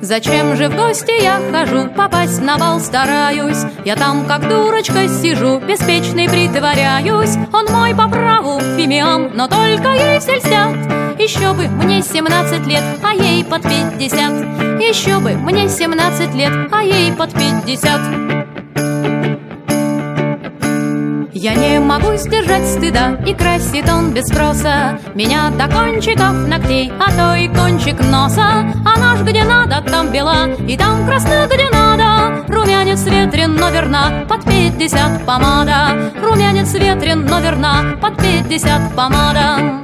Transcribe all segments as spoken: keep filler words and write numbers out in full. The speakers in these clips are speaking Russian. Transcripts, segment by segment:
Зачем же в гости я хожу, попасть на бал стараюсь? Я там как дурочка сижу, беспечной притворяюсь. Он мой по праву фимиам, но только ей все льстят. Еще бы мне семнадцать лет, а ей под пятьдесят. Еще бы мне семнадцать лет, а ей под пятьдесят. Я не могу сдержать стыда, и красит он без спроса меня до кончиков ногтей, а то и кончик носа. Она ж где надо, там бела, и там красна, где надо. Румянец ветрен, но верна, под пятьдесят помада. Румянец ветрен, но верна, под пятьдесят помада.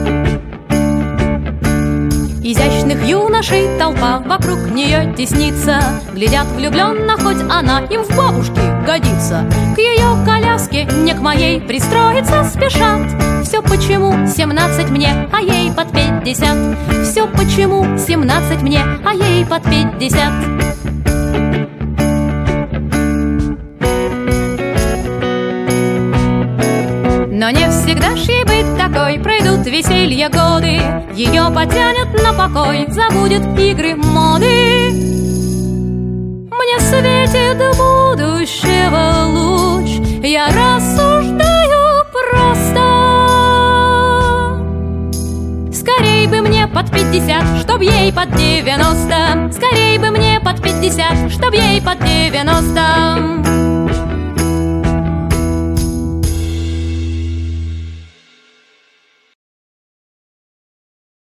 Изящных юношей толпа вокруг нее теснится. Глядят влюбленно, хоть она им в бабушке годится. К ее коляске, не к моей, пристроиться спешат. Все почему семнадцать мне, а ей под пятьдесят. Все почему семнадцать мне, а ей под пятьдесят. Но не всегда ж ей быть такой, пройдут веселья годы, ее потянет на покой, забудет игры моды. Мне светит будущего луч, я рассуждаю просто. Скорей бы мне под пятьдесят, чтоб ей под девяносто. Скорей бы мне под пятьдесят, чтоб ей под девяносто.